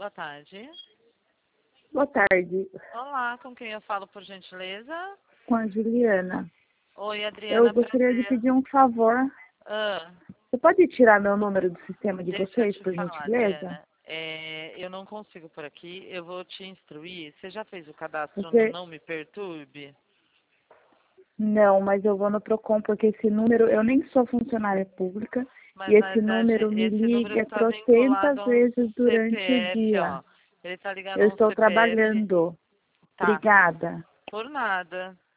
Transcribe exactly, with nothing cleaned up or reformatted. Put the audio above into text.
Boa tarde. Boa tarde, Olá, com quem eu falo, por gentileza? com a Juliana. Oi, Adriana. Eu gostaria de prazer. pedir um favor. Ah, Você pode tirar meu número do sistema de deixa eu vocês, te por falar, gentileza? Adriana. É, eu não consigo por aqui. Eu vou te instruir. Você já fez o cadastro no Porque Não Me Perturbe? não, mas eu vou no Procon porque esse número, eu nem sou funcionária pública Mas e na esse verdade, número me esse número liga está vinculado trocentas a um vezes durante o C P F, ó. dia. Ele está ligado Eu a um estou C P F. trabalhando. Tá, Obrigada. por nada.